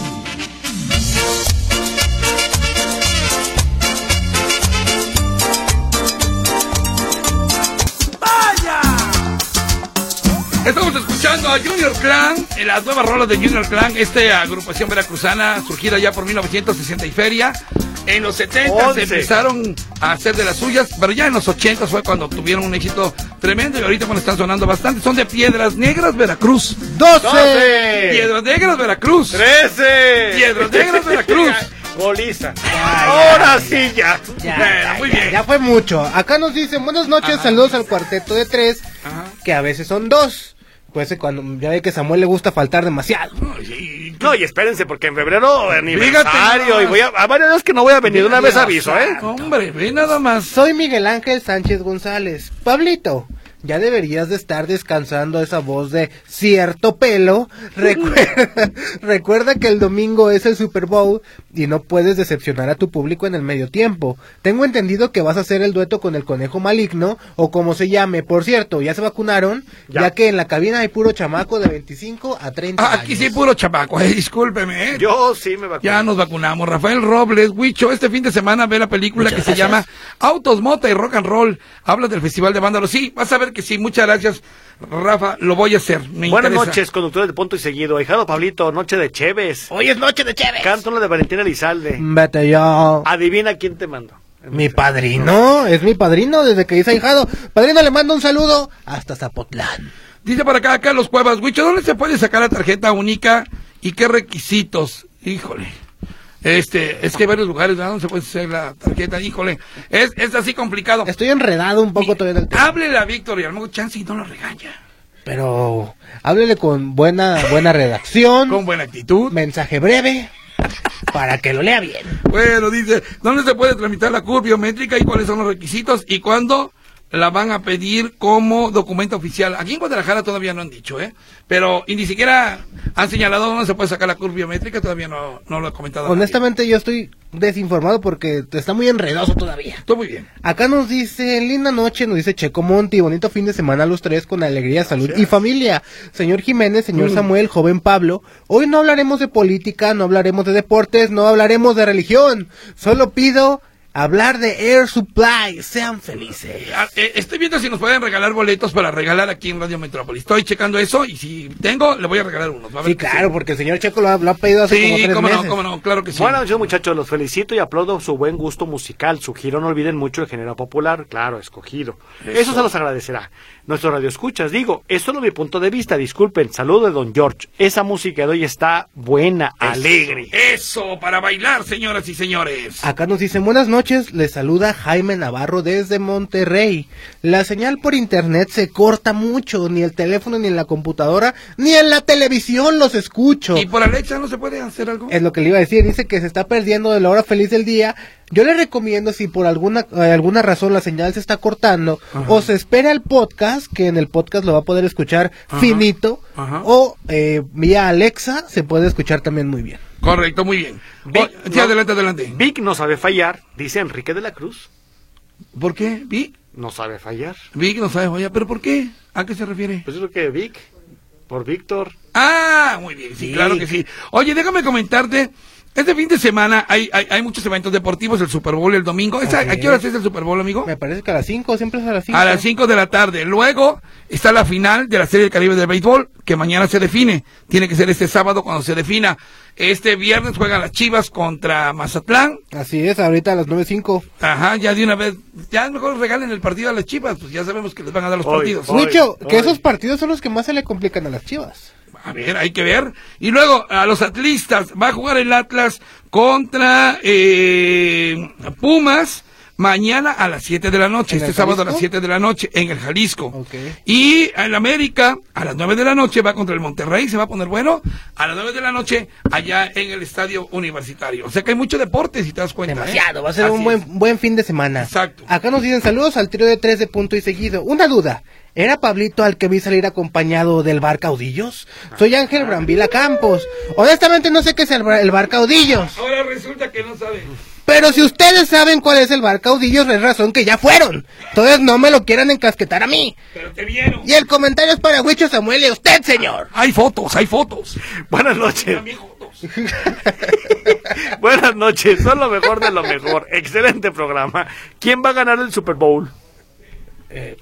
Estamos escuchando a Junior Clan, en las nuevas rolas de Junior Clan, esta agrupación veracruzana surgida ya por mil novecientos sesenta y feria. En los setenta se once. empezaron a hacer de las suyas, pero ya en los ochenta fue cuando tuvieron un éxito tremendo y ahorita cuando están sonando bastante. Son de Piedras Negras, Veracruz. doce. Piedras Negras, Veracruz. ¡Trece! Piedras Negras, Veracruz. Goliza. ya, Ahora sí ya. Ya, Bueno, ya, muy ya, bien. ya fue mucho. Acá nos dicen buenas noches, Ajá. saludos al cuarteto de tres, Ajá. que a veces son dos. Pues eh, cuando ya ve que a Samuel le gusta faltar demasiado. Ay, No, y espérense, porque en febrero aniversario nada y voy a, a varias veces que no voy a venir, de una vez aviso, ¿eh? Hombre, ve nada más. Soy Miguel Ángel Sánchez González. Pablito, ya deberías de estar descansando esa voz de cierto pelo. Recuerda, recuerda que el domingo es el Super Bowl y no puedes decepcionar a tu público en el medio tiempo. Tengo entendido que vas a hacer el dueto con el conejo maligno o como se llame. Por cierto, ya se vacunaron, ya, Ya. que en la cabina hay puro chamaco de veinticinco a treinta Ah, años. aquí sí puro chapaco, eh, discúlpeme, eh. Yo sí me vacuno. Ya nos vacunamos. Rafael Robles, Huicho, este fin de semana ve la película Muchas que se gracias. llama Autos, Mota y Rock and Roll. Habla del Festival de Vándalos. Sí, vas a ver que sí. Muchas gracias, Rafa. Lo voy a hacer. Me Buenas interesa. noches, conductores de Punto y Seguido. Hijado Pablito, noche de Cheves. Hoy es noche de chévere. Canta una de Valentina Elizalde. Vete yo. Adivina quién te mando. Mi padrino, es mi padrino desde que hice ahijado. Padrino, le mando un saludo hasta Zapotlán. Dice por acá Carlos Cuevas, Huicho, ¿dónde se puede sacar la tarjeta única y qué requisitos? Híjole. Este, es que hay varios lugares, ¿verdad? ¿Dónde se puede hacer la tarjeta? Híjole. Es, es así complicado. Estoy enredado un poco todavía del tema. Háblele a Víctor y a lo mejor chance y no lo regaña. Pero háblele con buena buena redacción, Con buena actitud. mensaje breve, para que lo lea bien. Bueno, dice, ¿dónde se puede tramitar la curva biométrica y cuáles son los requisitos y cuándo la van a pedir como documento oficial? Aquí en Guadalajara todavía no han dicho, ¿eh? Pero, y ni siquiera han señalado dónde se puede sacar la curva biométrica, todavía no, no lo he comentado. Honestamente yo estoy desinformado porque está muy enredoso todavía. Todo muy bien. Acá nos dice, linda noche, nos dice Checo Monti, bonito fin de semana a los tres con alegría, salud y familia. Señor Jiménez, señor Samuel, joven Pablo, hoy no hablaremos de política, no hablaremos de deportes, no hablaremos de religión. Solo pido hablar de Air Supply, sean felices. Ah, eh, Estoy viendo si nos pueden regalar boletos para regalar aquí en Radio Metrópolis. Estoy checando eso y si tengo, le voy a regalar unos. Va a ver Sí, que claro, porque el señor Checo lo ha, lo ha pedido hace como Sí, tres cómo meses. no, cómo no, claro que sí. Buenas noches, muchachos. Los felicito y aplaudo su buen gusto musical. Su giro, no olviden mucho el género popular. Claro, escogido. Eso, Eso se los agradecerá. Nuestro radio escuchas, digo, es solo mi punto de vista. Disculpen, saludo de Don George. Esa música de hoy está buena, alegre. Eso, para bailar, señoras y señores. Acá nos dicen, buenas noches. noches, les saluda Jaime Navarro desde Monterrey. La señal por internet se corta mucho, ni el teléfono, ni en la computadora, ni en la televisión los escucho. ¿Y por Alexa no se puede hacer algo? Es lo que le iba a decir, dice que se está perdiendo de la hora feliz del día. Yo le recomiendo, si por alguna eh, alguna razón la señal se está cortando, ajá, o se espera el podcast, que en el podcast lo va a poder escuchar, ajá, finito, ajá, o eh, vía Alexa se puede escuchar también muy bien. Correcto, muy bien. Vic, oh, sí, no, adelante, adelante. Vic no sabe fallar, dice Enrique de la Cruz. ¿Por qué? ¿Vic? No sabe fallar. Vic no sabe fallar, ¿pero por qué? ¿A qué se refiere? Pues es lo que Vic, por Víctor. Ah, muy bien, sí, Vic. Claro que sí. Oye, déjame comentarte. Este fin de semana hay, hay, hay muchos eventos deportivos, el Super Bowl el domingo. ¿Esa, ¿A qué hora es el Super Bowl, amigo? Me parece que a las cinco, siempre es a las cinco. A las cinco de la tarde. Luego está la final de la Serie del Caribe de béisbol, que mañana se define. Tiene que ser este sábado cuando se defina. Este viernes juegan las Chivas contra Mazatlán. Así es, ahorita a las nueve cinco. Ajá, ya de una vez. Ya mejor regalen el partido a las Chivas, pues ya sabemos que les van a dar los hoy, partidos. Mucho, que esos partidos son los que más se le complican a las Chivas. A ver, hay que ver. Y luego, a los atlistas, va a jugar el Atlas contra eh, Pumas mañana a las siete de la noche, este sábado a las siete de la noche, en el Jalisco. Okay. Y el América, a las nueve de la noche, va contra el Monterrey, se va a poner bueno, a las nueve de la noche, allá en el Estadio Universitario. O sea que hay mucho deporte, si te das cuenta. Demasiado, ¿eh? va a ser Así un buen, buen fin de semana. Exacto. Acá nos dicen saludos al trío de tres de punto y seguido. Una duda. ¿Era Pablito al que vi salir acompañado del bar Caudillos? Soy Ángel Brambila Campos. Honestamente no sé qué es el bar, el bar Caudillos. Ahora resulta que no saben. Pero si ustedes saben cuál es el bar Caudillos, es razón que ya fueron. Entonces no me lo quieran encasquetar a mí. Pero te vieron. Y el comentario es para Huicho Samuel y a usted, señor. Hay fotos, hay fotos. Buenas noches. Buenas noches, son lo mejor de lo mejor. Excelente programa. ¿Quién va a ganar el Super Bowl? Eh...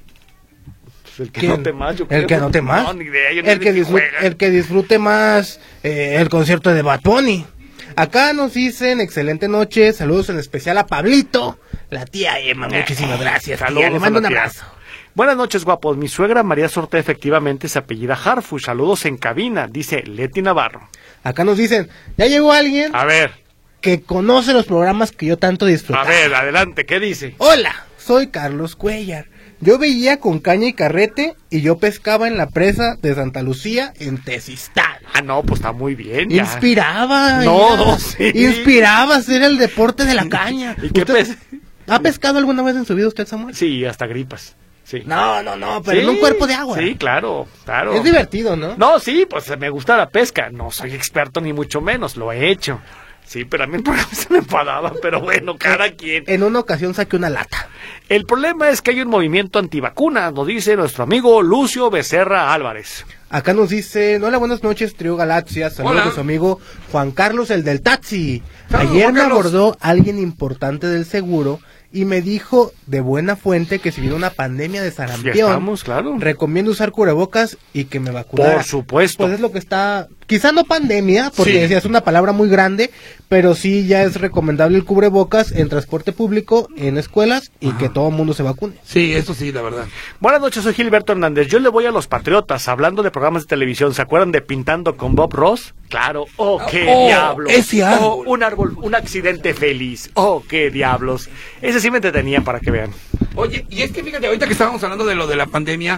El que note más, yo creo. El que note más. No, ni idea, yo el, que disfrute, el que disfrute más eh, el concierto de Bad Bunny. Acá nos dicen excelente noche, saludos en especial a Pablito, la tía Emma, eh, muchísimas gracias. Saludos, tía, le mando un abrazo. Buenas noches, guapos. Mi suegra María Sorte efectivamente se apellida Harfush. Saludos en cabina, dice Leti Navarro. Acá nos dicen, ya llegó alguien. A ver. Que conoce los programas que yo tanto disfruto. A ver, adelante, ¿qué dice? Hola, soy Carlos Cuellar. Yo veía con caña y carrete y yo pescaba en la presa de Santa Lucía en Tezistán. Ah, no, pues está muy bien. Ya. Inspiraba. No, no, sí. Inspiraba a hacer el deporte de la caña. ¿Y qué pes? ¿Ha pescado alguna vez en su vida usted, Samuel? Sí, hasta gripas. Sí. No, no, no, pero sí, en un cuerpo de agua. Sí, claro, claro. Es divertido, ¿no? No, sí, pues me gusta la pesca. No soy experto ni mucho menos, lo he hecho. Sí, pero a mí el programa se me enfadaba, pero bueno, cada quien. En una ocasión saqué una lata. El problema es que hay un movimiento antivacunas, nos dice nuestro amigo Lucio Becerra Álvarez. Acá nos dice, hola, buenas noches, Trío Galaxia, saludos a su amigo Juan Carlos, el del taxi. Saludos, Ayer Juan me Carlos. Abordó alguien importante del seguro y me dijo de buena fuente que si viene una pandemia de sarampión, ya estamos, claro. recomiendo usar cubrebocas y que me vacunara. Por supuesto. Pues es lo que está, quizá no pandemia, porque sí. decía, es una palabra muy grande, pero sí ya es recomendable el cubrebocas en transporte público, en escuelas y Ajá. que todo el mundo se vacune. Sí, eso sí, la verdad. Buenas noches, soy Gilberto Hernández. Yo le voy a los Patriotas, hablando de programas de televisión. ¿Se acuerdan de Pintando con Bob Ross? Claro. Oh, qué oh, diablos. Ese árbol. Oh, un árbol, un accidente feliz. Oh, qué diablos. Ese sí me entretenía para que vean. Oye, y es que fíjate, ahorita que estábamos hablando de lo de la pandemia,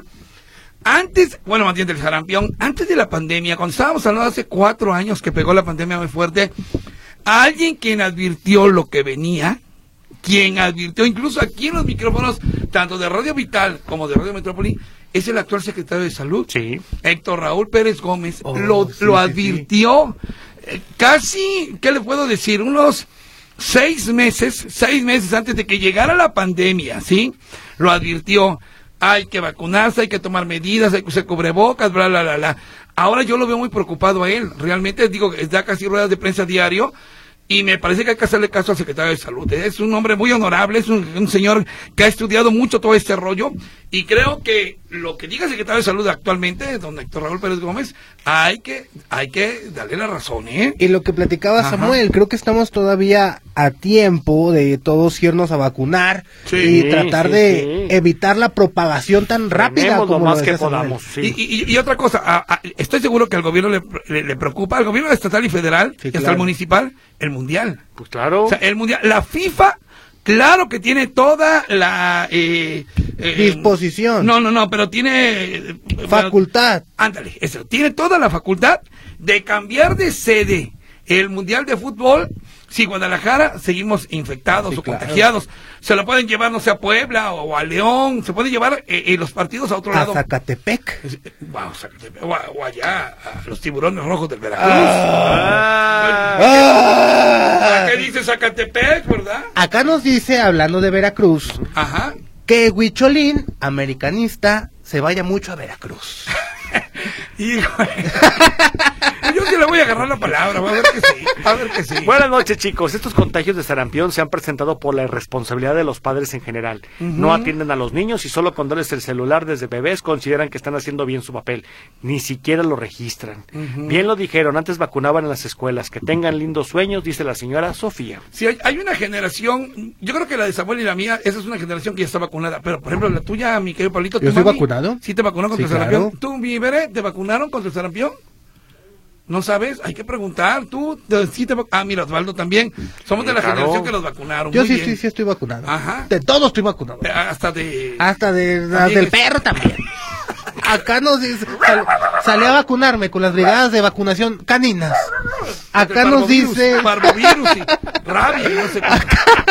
antes, bueno, más bien del sarampión, antes de la pandemia, cuando estábamos hablando hace cuatro años que pegó la pandemia muy fuerte, alguien quien advirtió lo que venía, quien advirtió, incluso aquí en los micrófonos, tanto de Radio Vital como de Radio Metrópoli, es el actual secretario de Salud, sí. Héctor Raúl Pérez Gómez, oh, lo, sí, lo sí, advirtió, sí. Eh, casi, ¿qué le puedo decir? Unos seis meses, seis meses antes de que llegara la pandemia, ¿sí? Lo advirtió, hay que vacunarse, hay que tomar medidas, hay que usar cubrebocas, bla, bla, bla, bla. Ahora yo lo veo muy preocupado a él, realmente, digo, da casi ruedas de prensa diario, y me parece que hay que hacerle caso al secretario de Salud. Es un hombre muy honorable, es un, un señor que ha estudiado mucho todo este rollo, y creo que lo que diga el secretario de Salud actualmente, don Héctor Raúl Pérez Gómez, hay que hay que darle la razón, ¿eh? Y lo que platicaba Ajá. Samuel, creo que estamos todavía a tiempo de todos irnos a vacunar sí, y tratar sí, de sí. evitar la propagación tan rápida Tenemos como lo más lo que podamos. Sí. Y, y, y otra cosa, a, a, estoy seguro que al gobierno le, le, le preocupa, al gobierno estatal y federal, sí, y hasta claro. el municipal, el mundial. Pues claro. O sea, el mundial, la FIFA Claro que tiene toda la... Eh, eh, Disposición. No, no, no, pero tiene... eh, Facultad. bueno, ándale, eso. Tiene toda la facultad de cambiar de sede el Mundial de Fútbol. Si Guadalajara seguimos infectados Sí, o claro. contagiados, se lo pueden llevar, no sé, a Puebla o a León, se pueden llevar eh, eh, los partidos a otro A lado. Zacatepec. Es- eh, Vamos a, o, a- o allá, a los tiburones rojos del Veracruz. Ah. Ah. ¿Qué dice Zacatepec, verdad? Acá nos dice, hablando de Veracruz, Ajá. que Huicholín, americanista, se vaya mucho a Veracruz. Híjole. Yo sí le voy a agarrar la palabra, va a ver que sí, va a ver que sí. Buenas noches, chicos. Estos contagios de sarampión se han presentado por la irresponsabilidad de los padres en general. No atienden a los niños y solo con darles el celular desde bebés consideran que están haciendo bien su papel. Ni siquiera lo registran. Bien lo dijeron, antes vacunaban en las escuelas. Que tengan lindos sueños, dice la señora Sofía. Si hay, hay una generación, yo creo que la de Samuel y la mía, esa es una generación que ya está vacunada, pero por ejemplo la tuya, mi querido Pablito, ¿Yo ¿tu estoy mami vacunado? ¿Sí te vacunó contra Sí, el sarampión? claro. ¿Tú, mi bebé, te vacunaron contra el sarampión? ¿No sabes? Hay que preguntar. ¿Tú te- sí te vac- Ah, mira, Osvaldo también. Somos de la Claro. generación que los vacunaron. Yo Muy sí, bien. sí, sí estoy vacunado. Ajá. De todo estoy vacunado. Eh, Hasta de... Hasta de, la- También del es- perro también. Acá nos dice, sal- salí a vacunarme con las brigadas de vacunación caninas. Acá el nos parvovirus, dice, Parvovirus y rabia, y no sé cómo.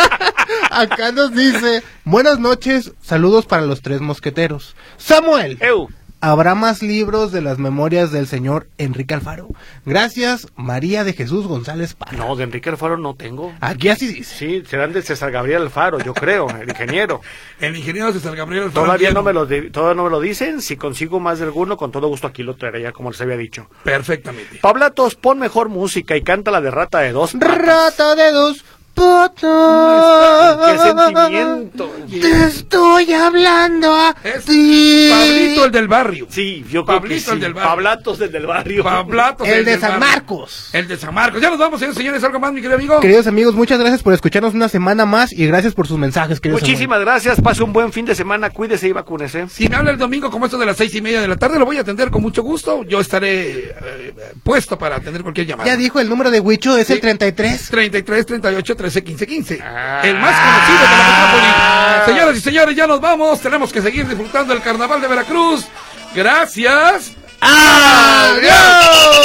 acá nos dice, buenas noches, saludos para los tres mosqueteros. Samuel, Eu. ¿habrá más libros de las memorias del señor Enrique Alfaro? Gracias, María de Jesús González Parra. No, de Enrique Alfaro no tengo. Aquí así dice. Sí, serán de César Gabriel Alfaro, yo creo, el ingeniero. El ingeniero César Gabriel Alfaro Todavía Guillermo. no me lo di- todavía no me lo dicen. Si consigo más de alguno, con todo gusto aquí lo traeré, ya como les había dicho. Perfectamente. Pablatos, pon mejor música y canta la de Rata de Dos Patas. Rata de dos ¡Qué patas. sentimiento! Te estoy hablando a Es ti. Pablito el del barrio. Sí, yo creo Pablito, que sí. el del barrio. Pablatos del del barrio. Pablatos El de del San barrio. Marcos. El de San Marcos. Ya nos vamos, señores, señores. ¿Algo más, mi querido amigo? Queridos amigos, muchas gracias por escucharnos una semana más y gracias por sus mensajes, queridos Muchísimas gracias, pase un buen fin de semana, cuídese y vacúnese. Si me habla el domingo como esto de las seis y media de la tarde, lo voy a atender con mucho gusto. Yo estaré eh, puesto para atender cualquier llamada. Ya dijo, el número de Huicho es Sí. el treinta y tres. treinta y tres, treinta y ocho, trece, quince, quince. Ah. El más conocido de la metrópoli. Señoras y señores, ya nos vamos. Tenemos que seguir disfrutando del carnaval de Veracruz. Gracias. ¡Adiós!